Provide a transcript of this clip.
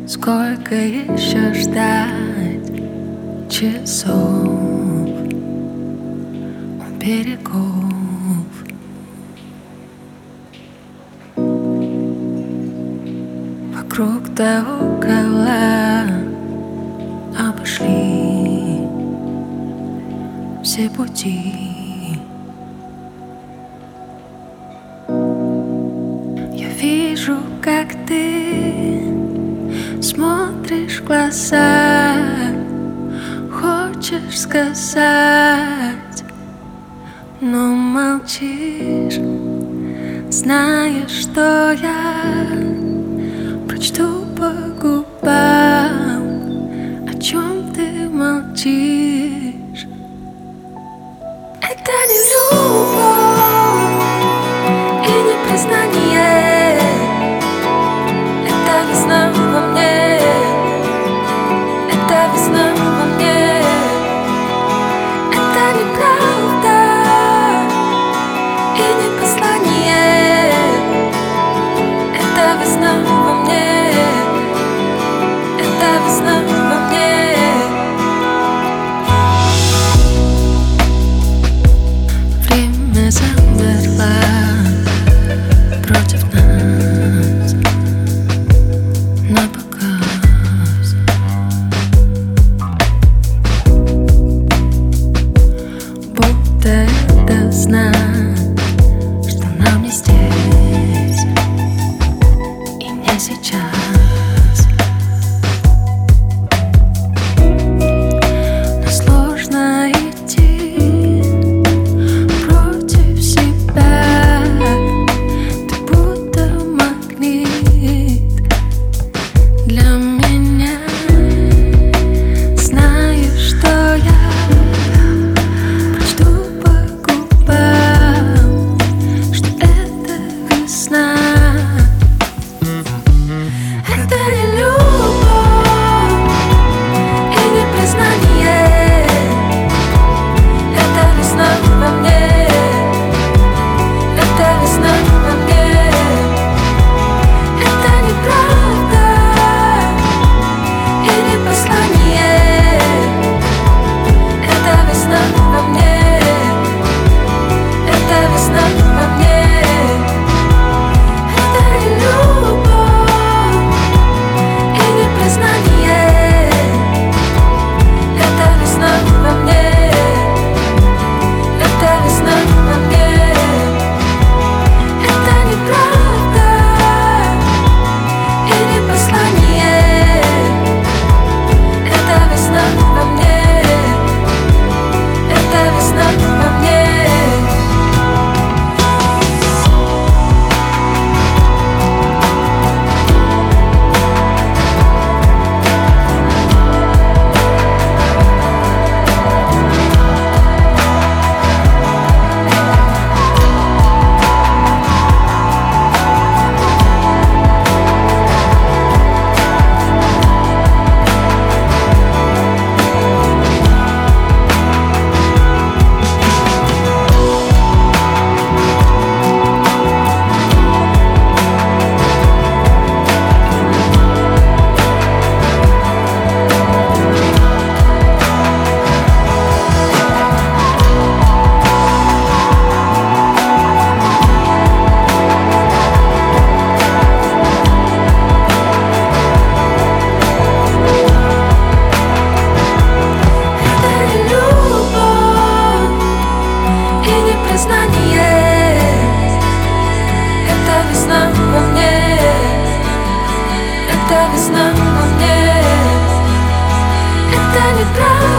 Сколько еще ждать часов у берегов? Вокруг да около обошли все пути. Я вижу, как ты смотришь в глаза, хочешь сказать, но молчишь, знаешь, что я прочту по губам, о чем ты молчишь. Это не любовь и не признание, это весна во мне, это весна во мне. Это не правда и не послание, это весна во мне, это весна во мне. Время замерло против нас напоказ. Будто это знак, что нам не здесь и не сейчас. Но сложно идти против себя, ты будто магнит для меня. Знаешь, что я прочту по губам, что это весна. Это не любовь и не признание, это весна во мне, это весна во мне. Это не правда и не послание, это весна во мне, это весна во мне. Это не любовь и не признание, это весна во мне, это весна во мне. Это не правда и не послание, это весна во мне, это весна во мне. Это весна во мне, это весна во мне. Это не правда